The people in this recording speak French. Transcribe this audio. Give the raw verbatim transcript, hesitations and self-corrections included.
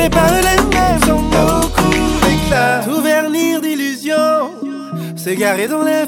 n'est pas les mêmes, sont nos coups d'éclat. Tout vernir d'illusions, s'égarer dans les